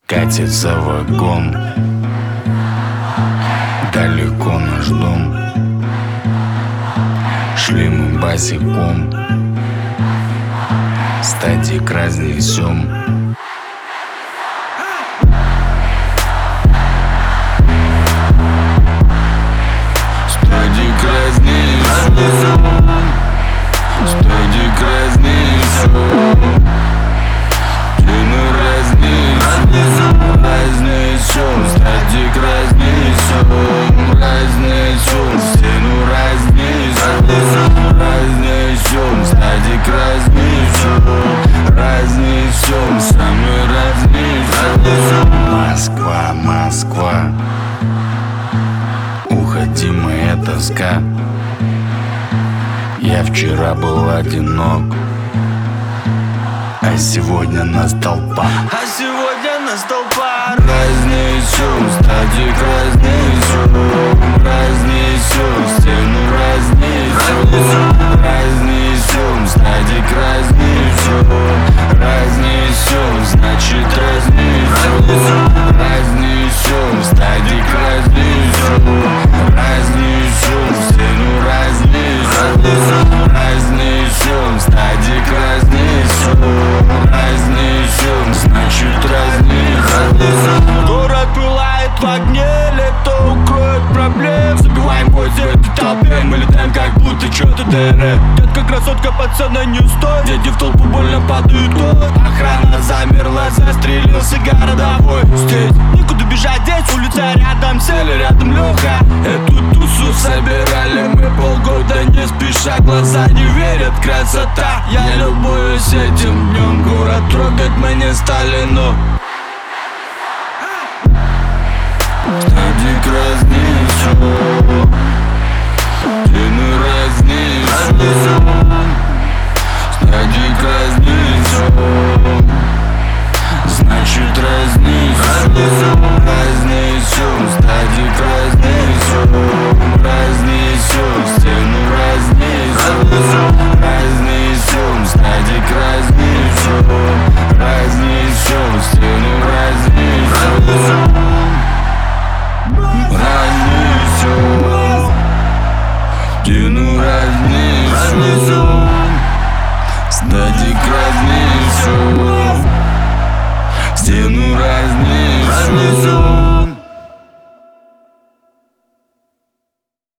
Катится вагон, далеко наш дом. Шли мы босиком, стадик разнесем. Стадик разнесем, стадик разнесем. Стену разнесем, разнесем. Стадик разнесем, разнесем. Стену разнесем, разнесем. Стадик разнесем, разнесем. Самый разнесем. Москва, Москва, уходи, моя тоска. Я вчера был одинок, а сегодня настал пар. А сегодня настал пар. Разнесем, стадик разнесем, разнесем. Стену разнесем, разнесем. Стадик разнесем, разнесем. Значит разнесем, разнесем. Стадик разнесем, разнесем. Стену разнесем, разнесем. Стадик разнесем, разнесем. Значит разнесем. Город пылает в огне, лето укроет проблем. Забиваем бой за этой толпе, мы летаем как будто что-то ДР. Детка, красотка, пацана не стоит. Дети в толпу больно падают. Охрана замерла, застрелился городовой. Здесь некуда бежать, здесь улица рядом, сели рядом Леха. Эту тусу собирали мы полгода не спеша. Глаза не верят, красота. Я любуюсь этим днем. Город трогать мы не стали, но стадик разнесем, стену разнесем. Стадик разнесем, значит разнесем.